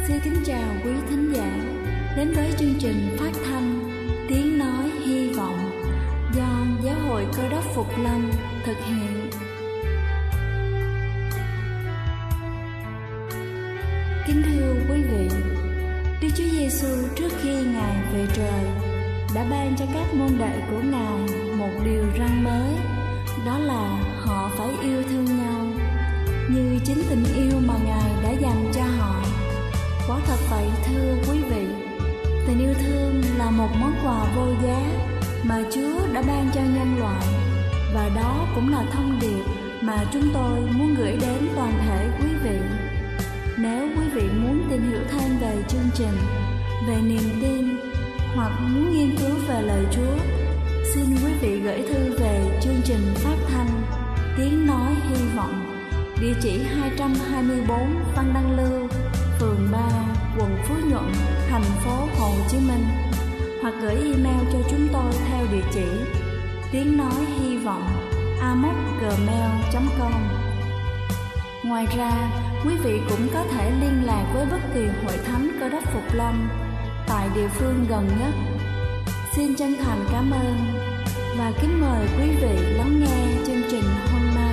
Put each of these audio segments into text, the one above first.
Xin kính chào quý thính giả đến với chương trình phát thanh Tiếng Nói Hy Vọng do Giáo hội Cơ Đốc Phục Lâm thực hiện. Kính thưa quý vị, Đức Chúa Giêsu trước khi Ngài về trời đã ban cho các môn đệ của Ngài một điều răn mới, đó là họ phải yêu thương nhau như chính tình yêu mà Ngài đã dành cho họ. Quả thật vậy thưa quý vị, tình yêu thương là một món quà vô giá mà Chúa đã ban cho nhân loại, và đó cũng là thông điệp mà chúng tôi muốn gửi đến toàn thể quý vị. Nếu quý vị muốn tìm hiểu thêm về chương trình, về niềm tin hoặc muốn nghiên cứu về lời Chúa, xin quý vị gửi thư về chương trình phát thanh Tiếng Nói Hy Vọng, địa chỉ 224 Văn Đăng Lưu, phường 3, quận Phú Nhuận, thành phố Hồ Chí Minh, hoặc gửi email cho chúng tôi theo địa chỉ tiếng nói hy vọng amos@gmail.com. Ngoài ra, quý vị cũng có thể liên lạc với bất kỳ hội thánh Cơ Đốc Phục Lâm tại địa phương gần nhất. Xin chân thành cảm ơn và kính mời quý vị lắng nghe chương trình hôm nay.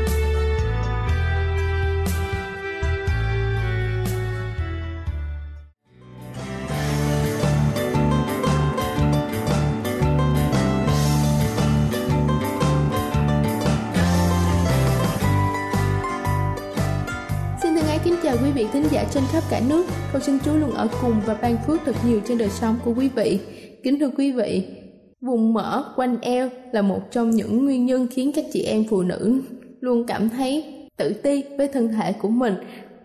Kính chào quý vị thính giả trên khắp cả nước. Cầu xin Chúa luôn ở cùng và ban phước thật nhiều trên đời sống của quý vị. Kính thưa quý vị, vùng mỡ quanh eo là một trong những nguyên nhân khiến các chị em phụ nữ luôn cảm thấy tự ti với thân thể của mình.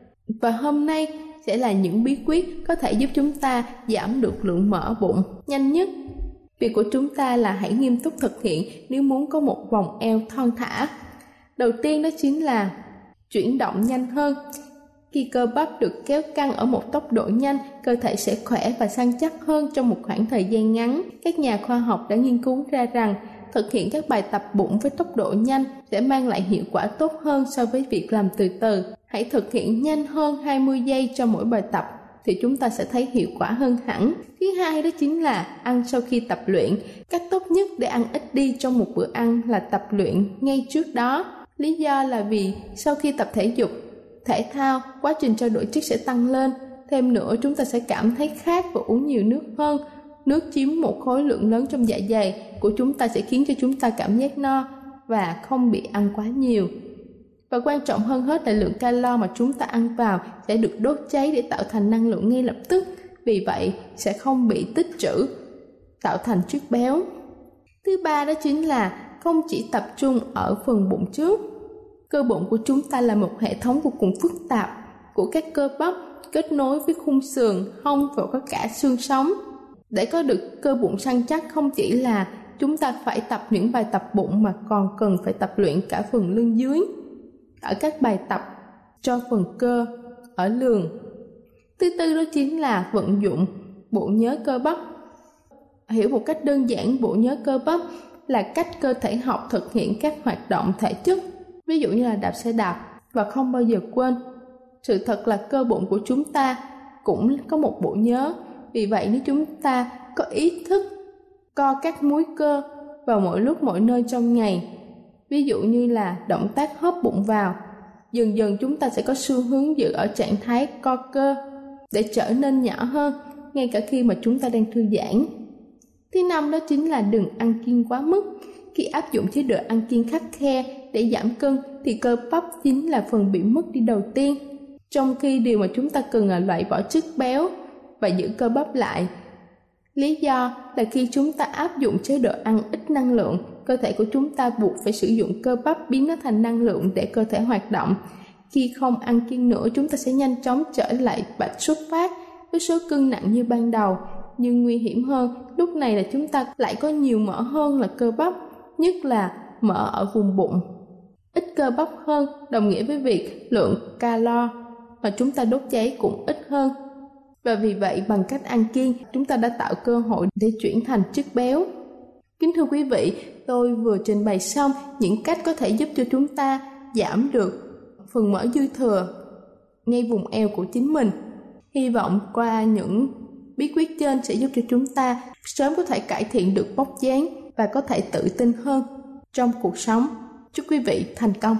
Và hôm nay sẽ là những bí quyết có thể giúp chúng ta giảm được lượng mỡ bụng nhanh nhất. Việc của chúng ta là hãy nghiêm túc thực hiện nếu muốn có một vòng eo thon thả. Đầu tiên đó chính là chuyển động nhanh hơn. Khi cơ bắp được kéo căng ở một tốc độ nhanh, cơ thể sẽ khỏe và săn chắc hơn trong một khoảng thời gian ngắn. Các nhà khoa học đã nghiên cứu ra rằng thực hiện các bài tập bụng với tốc độ nhanh sẽ mang lại hiệu quả tốt hơn so với việc làm từ từ. Hãy thực hiện nhanh hơn 20 giây cho mỗi bài tập thì chúng ta sẽ thấy hiệu quả hơn hẳn. Thứ hai đó chính là ăn sau khi tập luyện. Cách tốt nhất để ăn ít đi trong một bữa ăn là tập luyện ngay trước đó. Lý do là vì sau khi tập thể dục, thể thao, quá trình trao đổi chất sẽ tăng lên. Thêm nữa, chúng ta sẽ cảm thấy khát và uống nhiều nước hơn. Nước chiếm một khối lượng lớn trong dạ dày của chúng ta sẽ khiến cho chúng ta cảm giác no và không bị ăn quá nhiều. Và quan trọng hơn hết là lượng calo mà chúng ta ăn vào sẽ được đốt cháy để tạo thành năng lượng ngay lập tức. Vì vậy, sẽ không bị tích trữ, tạo thành chất béo. Thứ ba đó chính là không chỉ tập trung ở phần bụng trước. Cơ bụng của chúng ta là một hệ thống vô cùng phức tạp của các cơ bắp kết nối với khung sườn, hông và có cả xương sống. Để có được cơ bụng săn chắc, không chỉ là chúng ta phải tập những bài tập bụng mà còn cần phải tập luyện cả phần lưng dưới ở các bài tập cho phần cơ ở lườn. Thứ tư đó chính là vận dụng bộ nhớ cơ bắp. Hiểu một cách đơn giản, bộ nhớ cơ bắp là cách cơ thể học thực hiện các hoạt động thể chất, ví dụ như là đạp xe đạp, và không bao giờ quên. Sự thật là cơ bụng của chúng ta cũng có một bộ nhớ. Vì vậy nếu chúng ta có ý thức co các múi cơ vào mỗi lúc mỗi nơi trong ngày, ví dụ như là động tác hớp bụng vào, dần dần chúng ta sẽ có xu hướng giữ ở trạng thái co cơ để trở nên nhỏ hơn, ngay cả khi mà chúng ta đang thư giãn. Thứ năm đó chính là đừng ăn kiêng quá mức. Khi áp dụng chế độ ăn kiêng khắt khe để giảm cân thì cơ bắp chính là phần bị mất đi đầu tiên, trong khi điều mà chúng ta cần là loại bỏ chất béo và giữ cơ bắp lại. Lý do là khi chúng ta áp dụng chế độ ăn ít năng lượng, cơ thể của chúng ta buộc phải sử dụng cơ bắp biến nó thành năng lượng để cơ thể hoạt động. Khi không ăn kiêng nữa, chúng ta sẽ nhanh chóng trở lại bạch xuất phát với số cân nặng như ban đầu. Nhưng nguy hiểm hơn, lúc này là chúng ta lại có nhiều mỡ hơn là cơ bắp, nhất là mỡ ở vùng bụng. Ít cơ bắp hơn đồng nghĩa với việc lượng calo mà chúng ta đốt cháy cũng ít hơn. Và vì vậy bằng cách ăn kiêng, chúng ta đã tạo cơ hội để chuyển thành chất béo. Kính thưa quý vị, tôi vừa trình bày xong những cách có thể giúp cho chúng ta giảm được phần mỡ dư thừa ngay vùng eo của chính mình. Hy vọng qua những bí quyết trên sẽ giúp cho chúng ta sớm có thể cải thiện được vóc dáng và có thể tự tin hơn trong cuộc sống. Chúc quý vị thành công.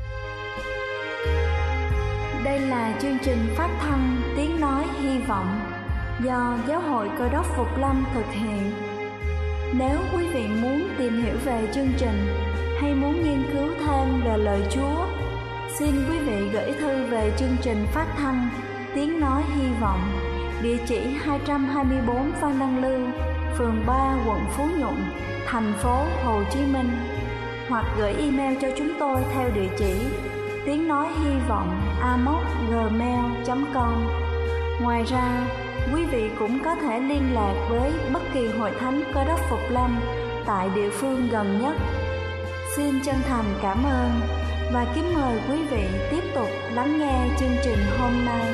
Đây là chương trình phát thanh Tiếng Nói Hy Vọng do Giáo hội Cơ Đốc Phục Lâm thực hiện. Nếu quý vị muốn tìm hiểu về chương trình hay muốn nghiên cứu thêm về lời Chúa, xin quý vị gửi thư về chương trình phát thanh Tiếng Nói Hy Vọng, địa chỉ 224 Phan Đăng Lưu, phường 3, quận Phú Nhuận, thành phố Hồ Chí Minh, hoặc gửi email cho chúng tôi theo địa chỉ tiếng nói hy vọng amos@gmail.com. Ngoài ra, quý vị cũng có thể liên lạc với bất kỳ hội thánh Cơ Đốc Phục Lâm tại địa phương gần nhất. Xin chân thành cảm ơn và kính mời quý vị tiếp tục lắng nghe chương trình hôm nay.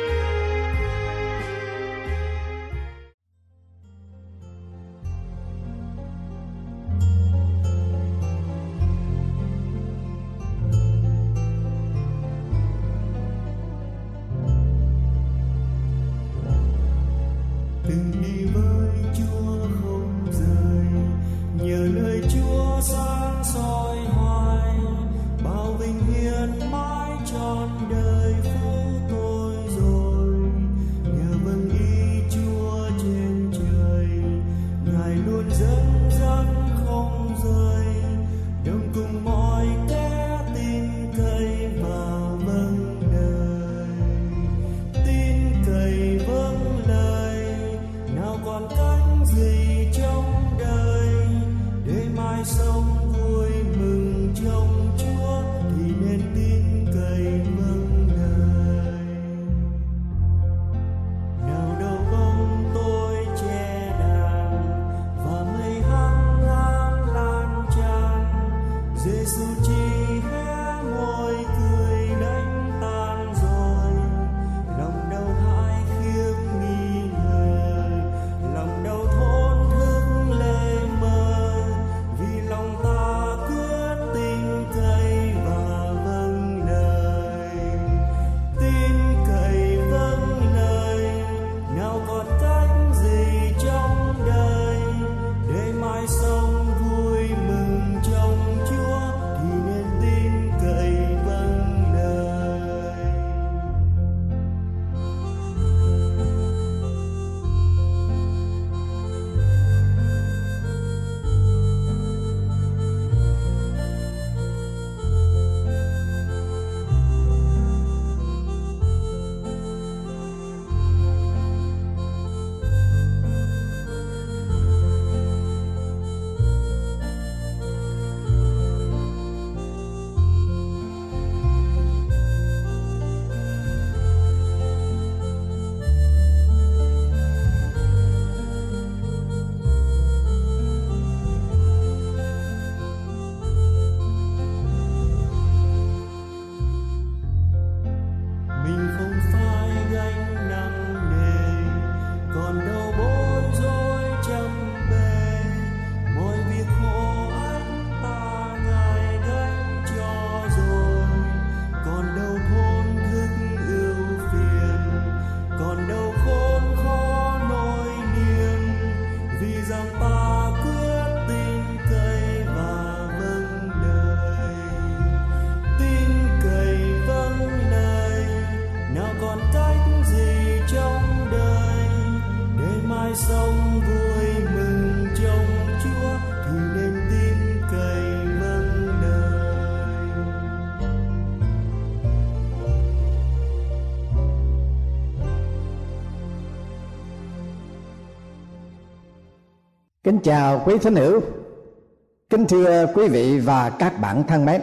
Kính chào quý thính hữu, kính thưa quý vị và các bạn thân mến.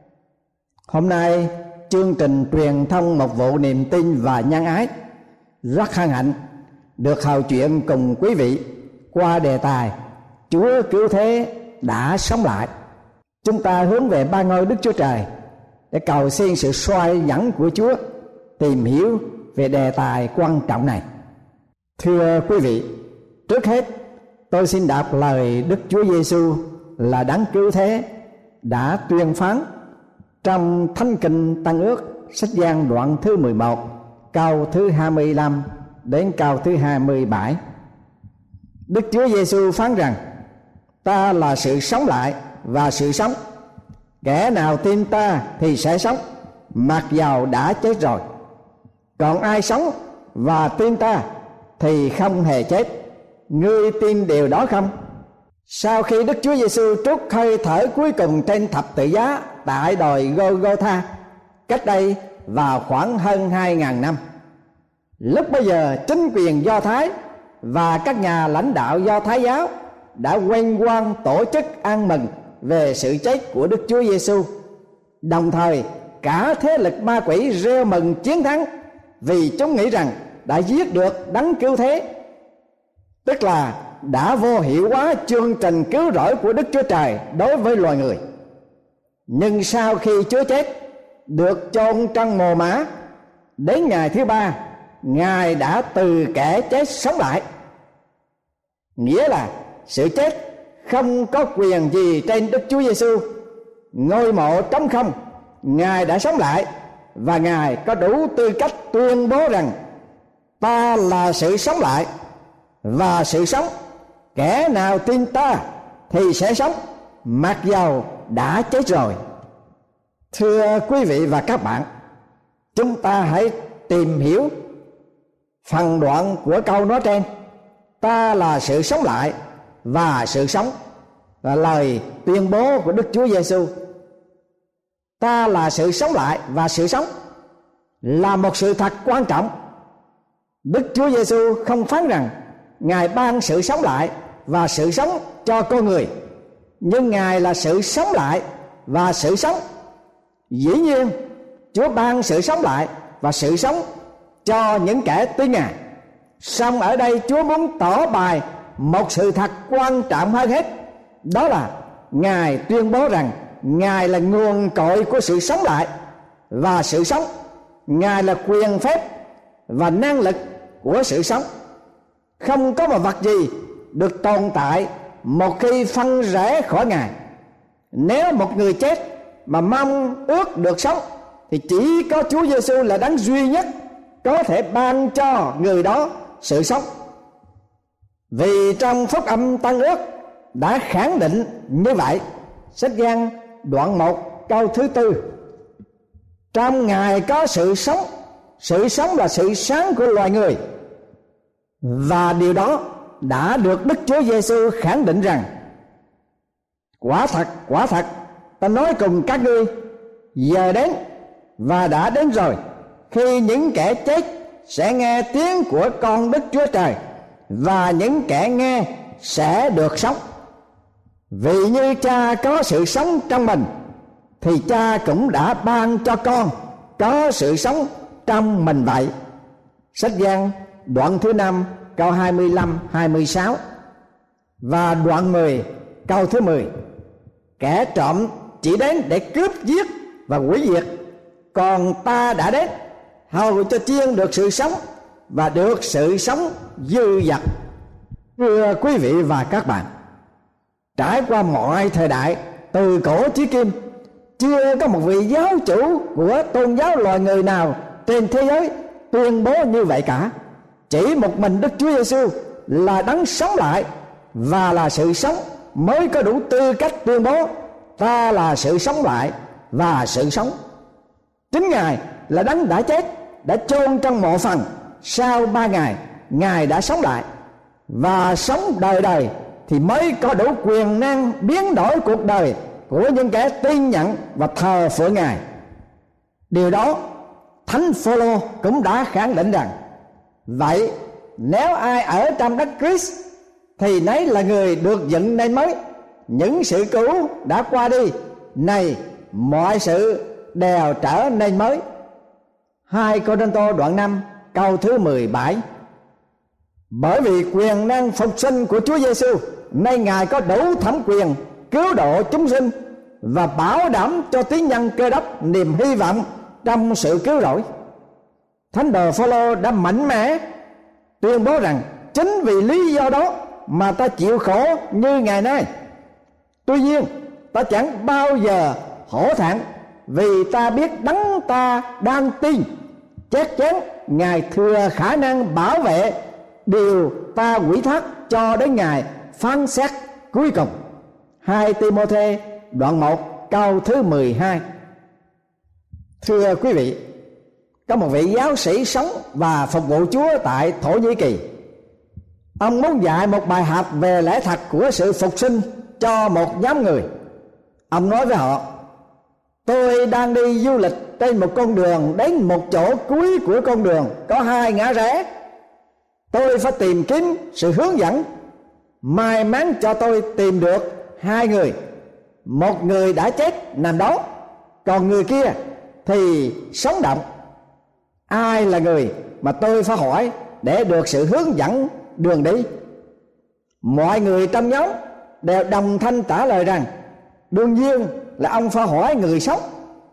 Hôm nay chương trình truyền thông một vụ niềm tin và nhân ái rất hân hạnh được hầu chuyện cùng quý vị qua đề tài Chúa cứu thế đã sống lại. Chúng ta hướng về ba ngôi Đức Chúa Trời để cầu xin sự soi dẫn của Chúa, tìm hiểu về đề tài quan trọng này. Thưa quý vị, trước hết tôi xin đọc lời Đức Chúa Giêsu là Đấng cứu thế đã tuyên phán trong Thánh Kinh Tân Ước, sách Giăng đoạn thứ 11, câu thứ 25 đến câu thứ 27. Đức Chúa Giêsu phán rằng: ta là sự sống lại và sự sống. Kẻ nào tin ta thì sẽ sống, mặc dầu đã chết rồi. Còn ai sống và tin ta thì không hề chết. Ngươi tin điều đó không? Sau khi Đức Chúa Giêsu trút hơi thở cuối cùng trên thập tự giá tại đồi Gô-gô-tha, cách đây vào khoảng hơn 2.000 năm, lúc bấy giờ chính quyền Do Thái và các nhà lãnh đạo Do Thái giáo đã quen quan tổ chức ăn mừng về sự chết của Đức Chúa Giêsu. Đồng thời cả thế lực ma quỷ reo mừng chiến thắng, vì chúng nghĩ rằng đã giết được đấng cứu thế, tức là đã vô hiệu hóa chương trình cứu rỗi của Đức Chúa Trời đối với loài người. Nhưng sau khi Chúa chết, được chôn trong mồ mả, đến ngày thứ ba Ngài đã từ kẻ chết sống lại. Nghĩa là sự chết không có quyền gì trên Đức Chúa Giêsu. Ngôi mộ trống không, Ngài đã sống lại, và Ngài có đủ tư cách tuyên bố rằng: ta là sự sống lại và sự sống. Kẻ nào tin ta thì sẽ sống, mặc dầu đã chết rồi. Thưa quý vị và các bạn, chúng ta hãy tìm hiểu phần đoạn của câu nói trên: ta là sự sống lại và sự sống, là lời tuyên bố của Đức Chúa Giêsu. Ta là sự sống lại và sự sống là một sự thật quan trọng. Đức Chúa Giêsu không phán rằng Ngài ban sự sống lại và sự sống cho con người, nhưng Ngài là sự sống lại và sự sống. Dĩ nhiên Chúa ban sự sống lại và sự sống cho những kẻ tin Ngài. Song ở đây Chúa muốn tỏ bày một sự thật quan trọng hơn hết, đó là Ngài tuyên bố rằng Ngài là nguồn cội của sự sống lại và sự sống. Ngài là quyền phép và năng lực của sự sống. Không có một vật gì được tồn tại một khi phân rẽ khỏi Ngài. Nếu một người chết mà mong ước được sống thì chỉ có Chúa Giêsu là đấng duy nhất có thể ban cho người đó sự sống. Vì trong Phúc Âm Tân Ước đã khẳng định như vậy. Sách Giăng đoạn 1 câu thứ 4: trong Ngài có sự sống, sự sống là sự sáng của loài người. Và điều đó đã được Đức Chúa Giêsu khẳng định rằng: quả thật ta nói cùng các ngươi, giờ đến và đã đến rồi, khi những kẻ chết sẽ nghe tiếng của con Đức Chúa Trời, và những kẻ nghe sẽ được sống. Vì như Cha có sự sống trong mình, thì Cha cũng đã ban cho con có sự sống trong mình vậy. Sách Giăng đoạn thứ 5 câu 25-26 và đoạn 10 câu thứ 10: kẻ trộm chỉ đến để cướp, giết và hủy diệt, còn ta đã đến hầu cho chiên được sự sống và được sự sống dư dật. Thưa quý vị và các bạn, trải qua mọi thời đại từ cổ chí kim, chưa có một vị giáo chủ của tôn giáo loài người nào trên thế giới tuyên bố như vậy cả. Chỉ một mình Đức Chúa Giêsu là đấng sống lại và là sự sống mới có đủ tư cách tuyên bố: ta là sự sống lại và sự sống. Chính Ngài là đấng đã chết, đã chôn trong mộ phần. Sau 3 ngày Ngài đã sống lại và sống đời đời, thì mới có đủ quyền năng biến đổi cuộc đời của những kẻ tin nhận và thờ phượng Ngài. Điều đó Thánh Phôlô cũng đã khẳng định rằng: vậy nếu ai ở trong đất Christ thì nấy là người được dựng nên mới, những sự cũ đã qua đi, này mọi sự đều trở nên mới. 2 Cô-rinh-tô đoạn 5 câu thứ 17: bởi vì quyền năng phục sinh của Chúa Giêsu nên Ngài có đủ thẩm quyền cứu độ chúng sinh và bảo đảm cho tín nhân Cơ Đốc niềm hy vọng trong sự cứu rỗi. Thánh đồ Phôlô đã mạnh mẽ tuyên bố rằng chính vì lý do đó mà ta chịu khổ như ngày nay. Tuy nhiên ta chẳng bao giờ hổ thẹn, vì ta biết đấng ta đang tin chắc chắn Ngài thừa khả năng bảo vệ điều ta ủy thác cho đến ngày phán xét cuối cùng. 2 Ti-mô-thê đoạn 1 câu thứ 12. Thưa quý vị, có một vị giáo sĩ sống và phục vụ Chúa tại Thổ Nhĩ Kỳ. Ông muốn dạy một bài học về lẽ thật của sự phục sinh cho một nhóm người. Ông nói với họ: tôi đang đi du lịch trên một con đường, đến một chỗ cuối của con đường có 2 ngã rẽ. Tôi phải tìm kiếm sự hướng dẫn. May mắn cho tôi tìm được 2 người. Một người đã chết nằm đó, còn người kia thì sống động. Ai là người mà tôi phải hỏi để được sự hướng dẫn đường đi? Mọi người trong nhóm đều đồng thanh trả lời rằng đương nhiên là ông phải hỏi người sống.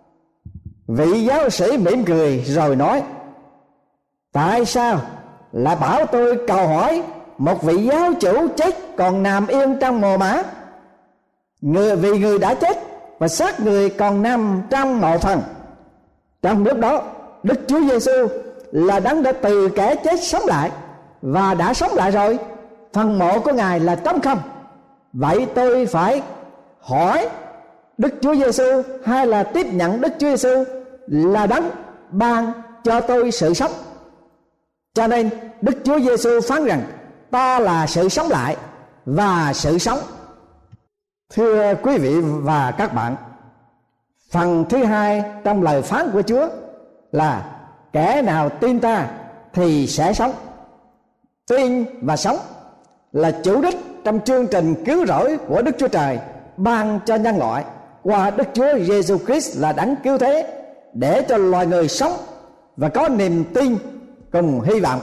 Vị giáo sĩ mỉm cười rồi nói: tại sao lại bảo tôi cầu hỏi một vị giáo chủ chết còn nằm yên trong mồ mả? Vì người đã chết và xác người còn nằm trong mộ phần. Trong lúc đó, Đức Chúa Giêsu là đấng đã từ kẻ chết sống lại và đã sống lại rồi. Phần mộ của Ngài là trống không. Vậy tôi phải hỏi Đức Chúa Giêsu hay là tiếp nhận Đức Chúa Giêsu là đấng ban cho tôi sự sống? Cho nên Đức Chúa Giêsu phán rằng ta là sự sống lại và sự sống. Thưa quý vị và các bạn, phần thứ 2 trong lời phán của Chúa là kẻ nào tin ta thì sẽ sống. Tin và sống là chủ đích trong chương trình cứu rỗi của Đức Chúa Trời ban cho nhân loại qua Đức Chúa Giêsu Christ là đấng cứu thế, để cho loài người sống và có niềm tin cùng hy vọng.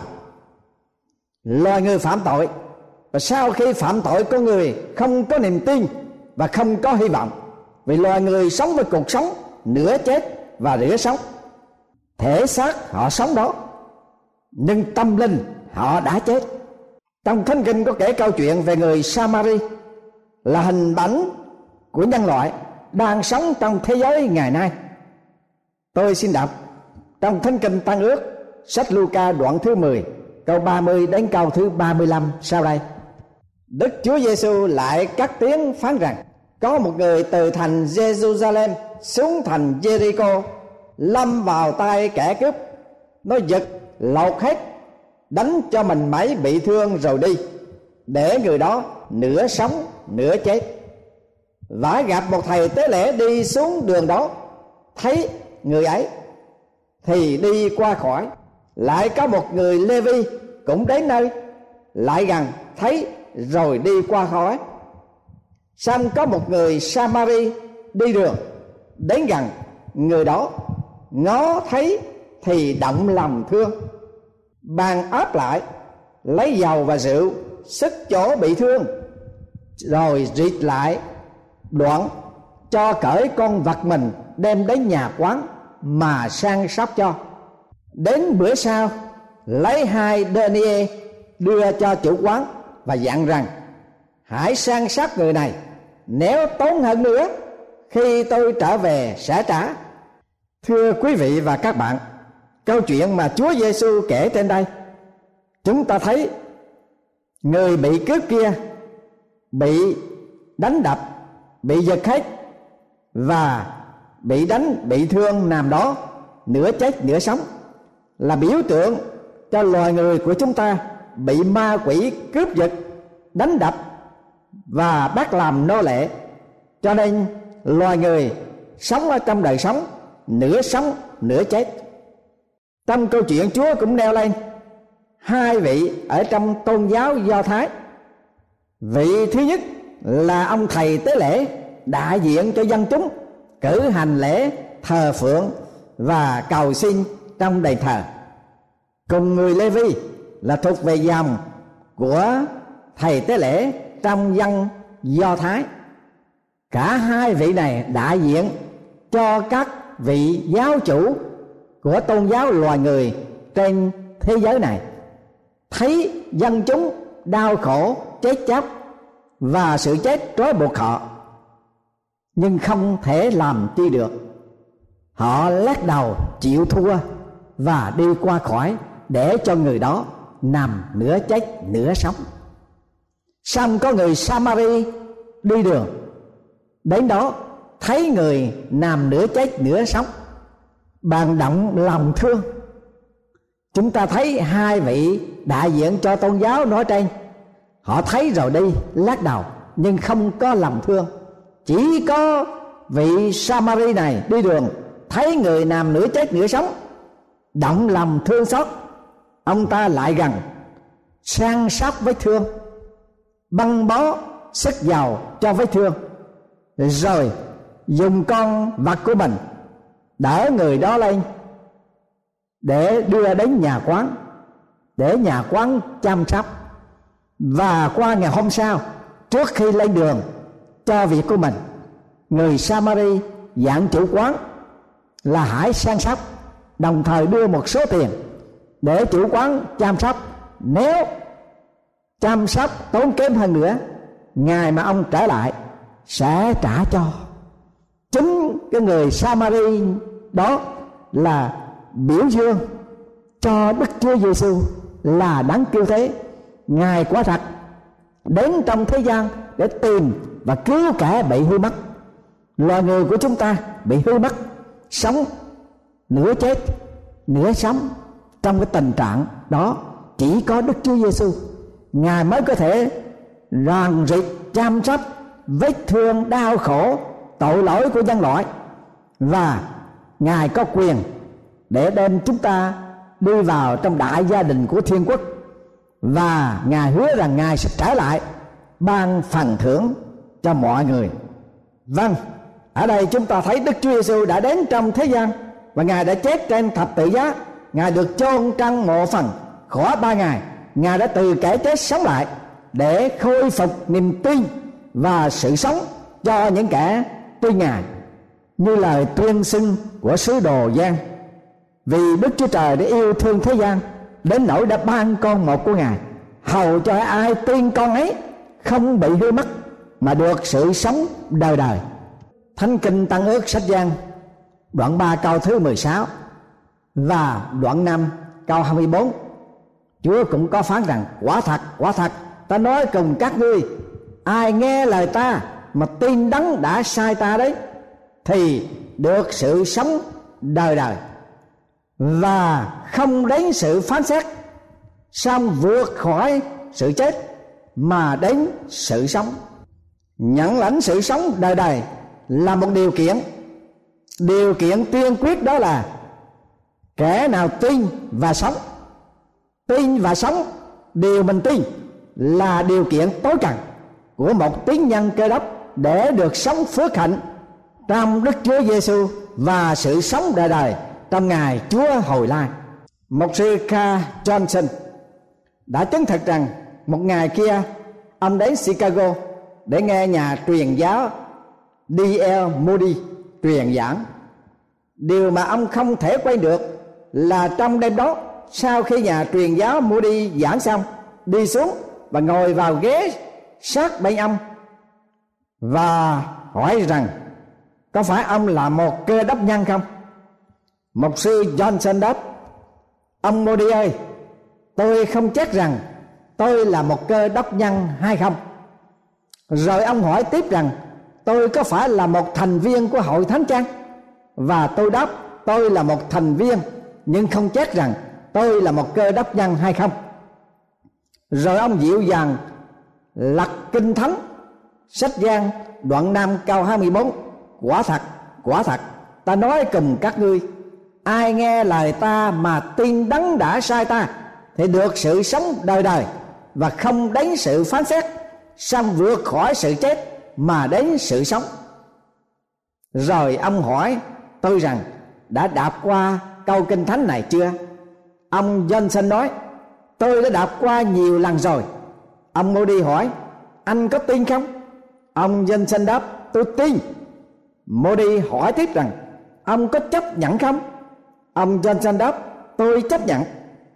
Loài người phạm tội, và sau khi phạm tội, con người không có niềm tin và không có hy vọng, vì loài người sống với cuộc sống nửa chết và nửa sống. Thể xác họ sống đó, nhưng tâm linh họ đã chết. Trong Thánh Kinh có kể câu chuyện về người Samari, là hình ảnh của nhân loại đang sống trong thế giới ngày nay. Tôi xin đọc trong Thánh Kinh Tân Ước, sách Luca đoạn thứ 10 câu 30 đến câu thứ 35 sau đây. Đức Chúa Giêsu lại cất tiếng phán rằng: có một người từ thành Jerusalem xuống thành Jericho, lâm vào tay kẻ cướp. Nó giật lột hết, đánh cho mình mấy bị thương rồi đi, để người đó nửa sống nửa chết. Và gặp một thầy tế lễ đi xuống đường đó, thấy người ấy thì đi qua khỏi. Lại có một người Lê-vi cũng đến nơi, lại gần thấy rồi đi qua khỏi. Xong có một người Samari đi đường đến gần người đó, ngó thấy thì động lòng thương, bàn áp lại, lấy dầu và rượu sức chỗ bị thương, rồi rịt lại đoạn, cho cởi con vật mình đem đến nhà quán mà săn sóc cho. Đến bữa sau, lấy 2 denier đưa cho chủ quán và dặn rằng: hãy săn sóc người này, nếu tốn hơn nữa khi tôi trở về sẽ trả. Thưa quý vị và các bạn, câu chuyện mà Chúa Giêsu kể trên đây, chúng ta thấy người bị cướp kia bị đánh đập, bị giật hết và bị đánh bị thương nằm đó nửa chết nửa sống, là biểu tượng cho loài người của chúng ta bị ma quỷ cướp giật, đánh đập và bắt làm nô lệ. Cho nên loài người sống ở trong đời sống nửa sống nửa chết. Trong câu chuyện Chúa cũng nêu lên 2 vị ở trong tôn giáo Do Thái. Vị thứ nhất là ông thầy tế lễ đại diện cho dân chúng cử hành lễ thờ phượng và cầu xin trong đền thờ. Cùng người Lê-vi là thuộc về dòng của thầy tế lễ trong dân Do Thái. Cả 2 vị này đại diện cho các vị giáo chủ của tôn giáo loài người trên thế giới này, thấy dân chúng đau khổ, chết chóc và sự chết trói buộc họ, nhưng không thể làm chi được. Họ lắc đầu chịu thua và đi qua khỏi, để cho người đó nằm nửa chết nửa sống. Xong có người Samari đi đường đến đó, thấy người nằm nửa chết nửa sống, bạn động lòng thương. Chúng ta thấy hai vị đại diện cho tôn giáo nói trên, họ thấy rồi đi lắc đầu nhưng không có lòng thương. Chỉ có vị Samari này đi đường, thấy người nằm nửa chết nửa sống, động lòng thương xót. Ông ta lại gần san sóc vết thương, băng bó sức dầu cho vết thương, rồi dùng con vật của mình đỡ người đó lên để đưa đến nhà quán, để nhà quán chăm sóc. Và qua ngày hôm sau, trước khi lên đường cho việc của mình, người Samari dặn chủ quán là hãy san sóc, đồng thời đưa một số tiền để chủ quán chăm sóc. Nếu chăm sóc tốn kém hơn nữa, ngày mà ông trở lại sẽ trả cho. Chính cái người Samari đó là biểu dương cho Đức Chúa Giêsu là đấng cứu thế. Ngài quả thật đến trong thế gian để tìm và cứu kẻ bị hư mất. Loài người của chúng ta bị hư mất, sống nửa chết nửa sống. Trong cái tình trạng đó, chỉ có Đức Chúa Giêsu, Ngài mới có thể ràng rịt chăm sóc vết thương đau khổ tội lỗi của nhân loại, và Ngài có quyền để đem chúng ta đi vào trong đại gia đình của thiên quốc. Và Ngài hứa rằng Ngài sẽ trở lại ban phần thưởng cho mọi người. Vâng, ở đây chúng ta thấy Đức Chúa Giêsu đã đến trong thế gian, và Ngài đã chết trên thập tự giá. Ngài được chôn trong mộ phần khỏi 3 ngày. Ngài đã từ kẻ chết sống lại để khôi phục niềm tin và sự sống cho những kẻ tin Ngài, như lời tuyên xưng của sứ đồ Giăng. Vì Đức Chúa Trời đã yêu thương thế gian đến nỗi đã ban con một của Ngài, hầu cho ai tin con ấy không bị hư mất mà được sự sống đời đời. Thánh Kinh Tân Ước sách Giăng đoạn 3 câu thứ 16 và đoạn 5 câu 24, Chúa cũng có phán rằng: quả thật ta nói cùng các ngươi, ai nghe lời ta mà tin đấng đã sai ta đấy thì được sự sống đời đời, và không đến sự phán xét, song vượt khỏi sự chết mà đến sự sống. Nhận lãnh sự sống đời đời là một điều kiện tiên quyết, đó là kẻ nào tin và sống. Tin và sống, điều mình tin là điều kiện tối cần của một tín nhân Cơ Đốc để được sống phước hạnh trong Đức Chúa Giêsu và sự sống đời đời trong ngày Chúa hồi lai. Mục sư Carl Johnson đã chứng thực rằng một ngày kia ông đến Chicago để nghe nhà truyền giáo D.L. Moody truyền giảng. Điều mà ông không thể quên được là trong đêm đó, sau khi nhà truyền giáo Moody giảng xong, đi xuống và ngồi vào ghế sát bên ông và hỏi rằng có phải ông là một Cơ Đốc nhân không? Mục sư Johnson đáp: ông Moody ơi, tôi không chắc rằng tôi là một Cơ Đốc nhân hay không. Rồi ông hỏi tiếp rằng tôi có phải là một thành viên của hội thánh chăng? Và tôi đáp: tôi là một thành viên, nhưng không chắc rằng tôi là một Cơ Đốc nhân hay không. Rồi ông dịu dàng lật kinh thánh sách Giăng đoạn 5 câu 24: quả thật ta nói cùng các ngươi, ai nghe lời ta mà tin đấng đã sai ta thì được sự sống đời đời, và không đến sự phán xét, song vượt khỏi sự chết mà đến sự sống. Rồi ông hỏi tôi rằng đã đọc qua câu kinh thánh này chưa? Ông Johnson nói: tôi đã đọc qua nhiều lần rồi. Ông Moody hỏi: anh có tin không? Ông Johnson đáp: tôi tin. Moody hỏi tiếp rằng: ông có chấp nhận không? Ông Johnson đáp: tôi chấp nhận.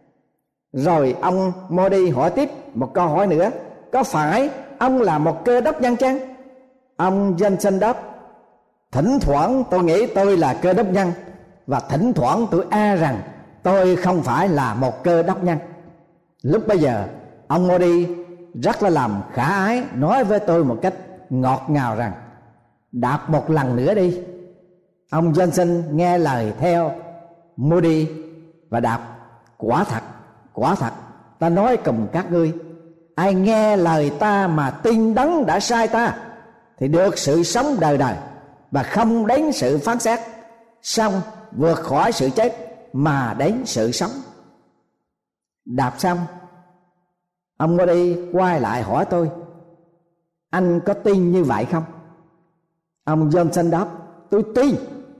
Rồi ông Moody hỏi tiếp một câu hỏi nữa: có phải ông là một Cơ Đốc nhân chăng? Ông Johnson đáp: thỉnh thoảng tôi nghĩ tôi là Cơ Đốc nhân, và thỉnh thoảng tôi e rằng tôi không phải là một cơ đốc nhân. Lúc bây giờ ông Moody rất là làm khả ái, nói với tôi một cách ngọt ngào rằng: đạp một lần nữa đi. Ông Johnson nghe lời theo Moody và đạp. Quả thật ta nói cùng các ngươi, ai nghe lời ta mà tin Đấng đã sai ta thì được sự sống đời đời và không đến sự phán xét, xong vượt khỏi sự chết mà đến sự sống. Đạp xong, ông Moody quay lại hỏi tôi: anh có tin như vậy không? Ông Johnson đáp: tôi tin.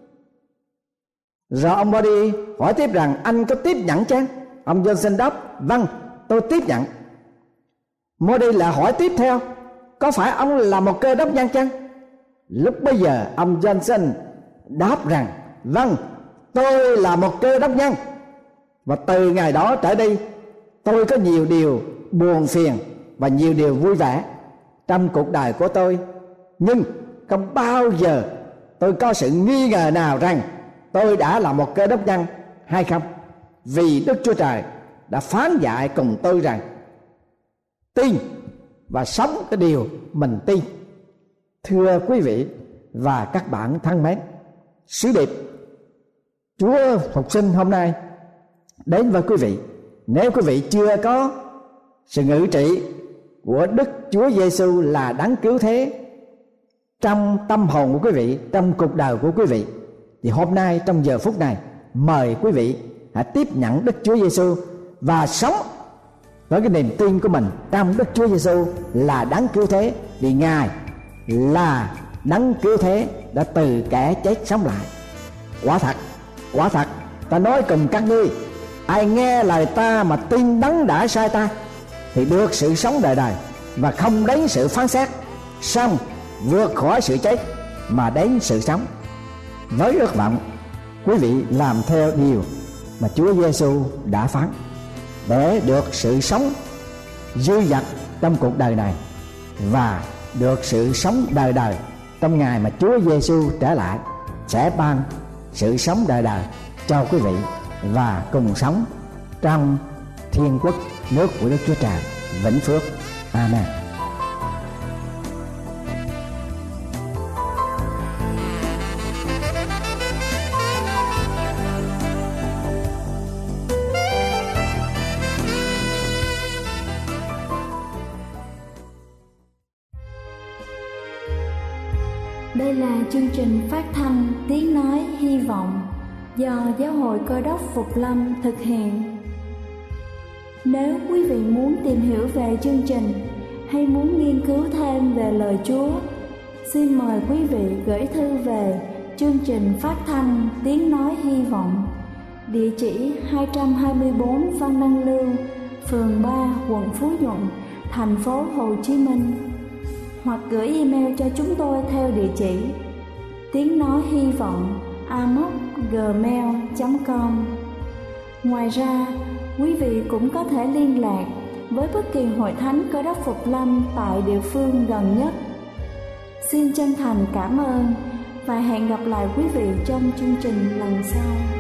Rồi ông Moody hỏi tiếp rằng: anh có tiếp nhận chăng? Ông Johnson đáp: vâng, tôi tiếp nhận. Moody lại hỏi tiếp theo: có phải ông là một cơ đốc nhân chăng? Lúc bây giờ ông Johnson đáp rằng: vâng, tôi là một cơ đốc nhân. Và từ ngày đó trở đi, tôi có nhiều điều buồn phiền và nhiều điều vui vẻ trong cuộc đời của tôi, nhưng không bao giờ tôi có sự nghi ngờ nào rằng tôi đã là một cơ đốc nhân hay không, vì Đức Chúa Trời đã phán dạy cùng tôi rằng tin và sống cái điều mình tin. Thưa quý vị và các bạn thân mến, sứ điệp Chúa Phục Sinh hôm nay đến với quý vị. Nếu quý vị chưa có sự ngự trị của Đức Chúa Giêsu là Đấng cứu thế trong tâm hồn của quý vị, trong cuộc đời của quý vị, thì hôm nay trong giờ phút này mời quý vị hãy tiếp nhận Đức Chúa Giêsu và sống với cái niềm tin của mình trong Đức Chúa Giêsu là Đấng cứu thế, vì Ngài là Đấng cứu thế đã từ kẻ chết sống lại. Quả thật ta nói cùng các ngươi, ai nghe lời ta mà tin Đấng đã sai ta thì được sự sống đời đời và không đến sự phán xét, xong vượt khỏi sự chết mà đến sự sống. Với ước vọng quý vị làm theo điều mà Chúa Giêsu đã phán để được sự sống dư dật trong cuộc đời này và được sự sống đời đời trong ngày mà Chúa Giêsu trở lại, sẽ ban sự sống đời đời cho quý vị và cùng sống trong thiên quốc nước của Đức Chúa Trời vĩnh phước. Amen. Đây là chương trình phát thanh Tiếng Nói Hy Vọng do Giáo hội Cơ đốc Phục Lâm thực hiện. Nếu quý vị muốn tìm hiểu về chương trình hay muốn nghiên cứu thêm về lời Chúa, xin mời quý vị gửi thư về chương trình phát thanh Tiếng Nói Hy Vọng, địa chỉ 224 Văn Đăng Lưu, phường 3, quận Phú Nhuận, thành phố Hồ Chí Minh, hoặc gửi email cho chúng tôi theo địa chỉ tiếng nói hy vọng amos@gmail.com. Ngoài ra, quý vị cũng có thể liên lạc với bất kỳ hội thánh Cơ đốc Phục Lâm tại địa phương gần nhất. Xin chân thành cảm ơn và hẹn gặp lại quý vị trong chương trình lần sau.